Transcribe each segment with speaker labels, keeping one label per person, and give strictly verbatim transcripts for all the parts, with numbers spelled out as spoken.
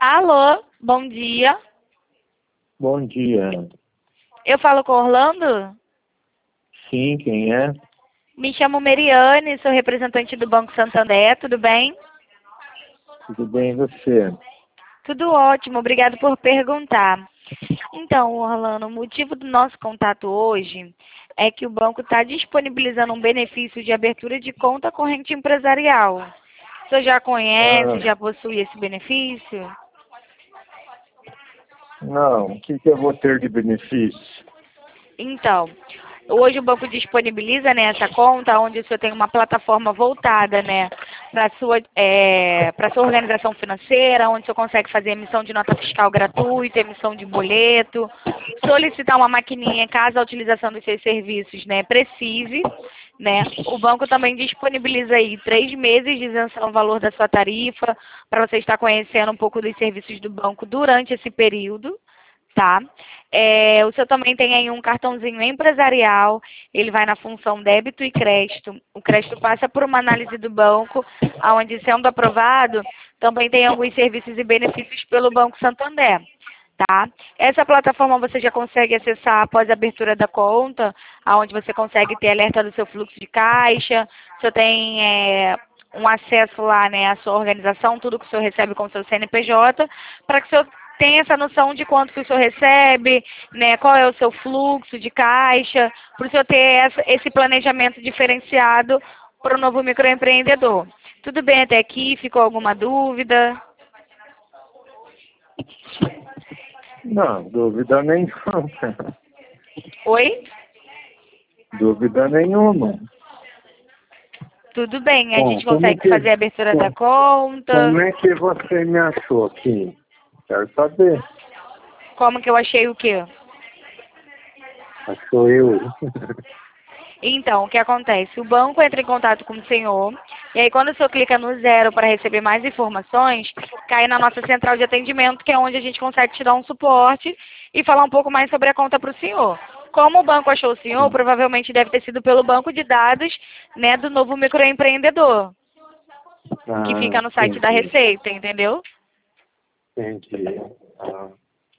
Speaker 1: Alô, bom dia.
Speaker 2: Bom dia.
Speaker 1: Eu falo com Orlando?
Speaker 2: Sim, quem é?
Speaker 1: Me chamo Meriane, sou representante do Banco Santander, tudo bem?
Speaker 2: Tudo bem, e você?
Speaker 1: Tudo ótimo, obrigado por perguntar. Então, Orlando, o motivo do nosso contato hoje é que o banco está disponibilizando um benefício de abertura de conta corrente empresarial. O senhor já conhece,
Speaker 2: Ah,
Speaker 1: já possui esse benefício?
Speaker 2: não, o que, que eu vou ter de benefício?
Speaker 1: Então, hoje o banco disponibiliza, né, essa conta onde o senhor tem uma plataforma voltada, né, para sua é, para sua organização financeira, onde o senhor consegue fazer emissão de nota fiscal gratuita, emissão de boleto, solicitar uma maquininha caso a utilização dos seus serviços, né, precise, né. O banco também disponibiliza aí três meses de isenção ao valor da sua tarifa, para você estar conhecendo um pouco dos serviços do banco durante esse período. Tá? É, o senhor também tem aí um cartãozinho empresarial, ele vai na função débito e crédito. O crédito passa por uma análise do banco, onde, sendo aprovado, também tem alguns serviços e benefícios pelo Banco Santander. Tá? Essa plataforma você já consegue acessar após a abertura da conta, onde você consegue ter alerta do seu fluxo de caixa, o senhor tem é, um acesso lá, né, à sua organização, tudo que o senhor recebe com o seu C N P J, para que o senhor tenha essa noção de quanto que o senhor recebe, né, qual é o seu fluxo de caixa, para o senhor ter essa, esse planejamento diferenciado para o novo microempreendedor. Tudo bem até aqui? Ficou alguma dúvida?
Speaker 2: Não, dúvida nenhuma.
Speaker 1: Oi?
Speaker 2: Dúvida nenhuma.
Speaker 1: Tudo bem, a
Speaker 2: Bom,
Speaker 1: gente
Speaker 2: como
Speaker 1: consegue
Speaker 2: que,
Speaker 1: fazer a abertura da conta.
Speaker 2: como é que você me achou aqui? Quero saber.
Speaker 1: Como que eu achei o quê?
Speaker 2: Achou eu?
Speaker 1: Então, o que acontece? O banco entra em contato com o senhor, e aí quando o senhor clica no zero para receber mais informações, cai na nossa central de atendimento, que é onde a gente consegue te dar um suporte e falar um pouco mais sobre a conta para o senhor. Como o banco achou o senhor, provavelmente deve ter sido pelo banco de dados, né, do novo microempreendedor, que
Speaker 2: Ah,
Speaker 1: fica no site da
Speaker 2: entendi.
Speaker 1: Receita, entendeu?
Speaker 2: Entendi. Ah.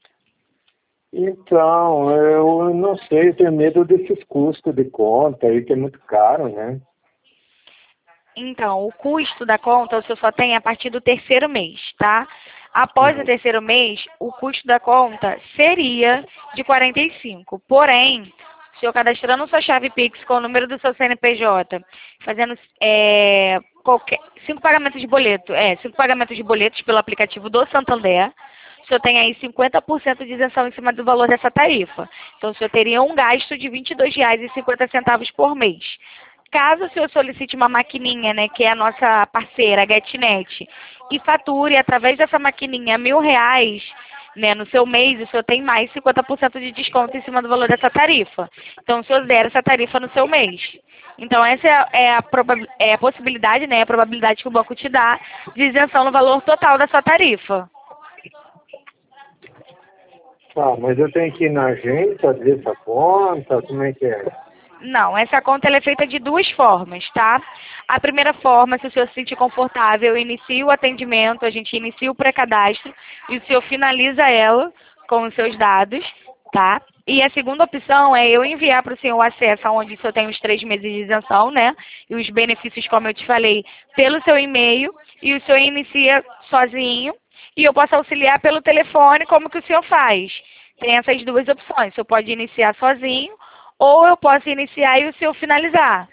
Speaker 2: Então, eu não sei, tenho medo desses custos de conta aí, que é muito caro, né?
Speaker 1: Então, o custo da conta o senhor só tem a partir do terceiro mês, tá? Após o
Speaker 2: Uhum.
Speaker 1: terceiro mês, o custo da conta seria de quarenta e cinco. Porém, o senhor cadastrando sua chave Pix com o número do seu C N P J, fazendo é, qualquer, cinco pagamentos de boleto, é, cinco pagamentos de boletos pelo aplicativo do Santander, o senhor tem aí cinquenta por cento de isenção em cima do valor dessa tarifa. Então, o senhor teria um gasto de vinte e dois reais e cinquenta centavos por mês. Caso o senhor solicite uma maquininha, né, que é a nossa parceira, a GetNet, e fature através dessa maquininha mil reais, né, no seu mês, o senhor tem mais cinquenta por cento de desconto em cima do valor dessa tarifa. Então, o senhor zera essa tarifa no seu mês. Então, essa é a, é a, proba- é a possibilidade, né, a probabilidade que o banco te dá de isenção no valor total da sua tarifa.
Speaker 2: Ah, mas eu tenho que ir na agência, abrir essa conta, como é que é?
Speaker 1: Não, essa conta ela é feita de duas formas, tá? A primeira forma, se o senhor se sentir confortável, inicia o atendimento, a gente inicia o pré-cadastro e o senhor finaliza ela com os seus dados, tá? E a segunda opção é eu enviar para o senhor o acesso aonde o senhor tem os três meses de isenção, né? E os benefícios, como eu te falei, pelo seu e-mail, e o senhor inicia sozinho, e eu posso auxiliar pelo telefone, como que o senhor faz? Tem essas duas opções, o senhor pode iniciar sozinho, ou eu posso iniciar e o senhor finalizar.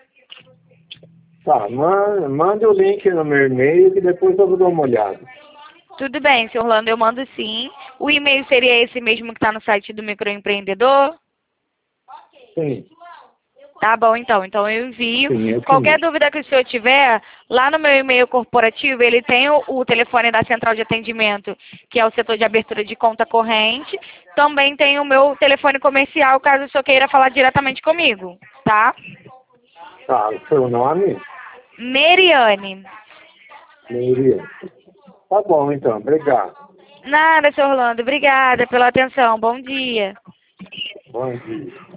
Speaker 2: Tá, manda, manda o link no meu e-mail que depois eu vou dar uma olhada.
Speaker 1: Tudo bem, senhor Orlando, eu mando sim. O e-mail seria esse mesmo que está no site do microempreendedor?
Speaker 2: Sim,
Speaker 1: Tá bom, então. Então eu envio.
Speaker 2: sim, é esse
Speaker 1: Qualquer
Speaker 2: mesmo.
Speaker 1: dúvida que o senhor tiver, lá no meu e-mail corporativo, ele tem o, o telefone da central de atendimento, que é o setor de abertura de conta corrente. Também tem o meu telefone comercial, caso o senhor queira falar diretamente comigo, tá?
Speaker 2: Tá, o seu nome?
Speaker 1: Meriane.
Speaker 2: Meiria. Tá bom, então, obrigado.
Speaker 1: Nada, senhor Orlando. Obrigada pela atenção. Bom dia.
Speaker 2: Bom dia.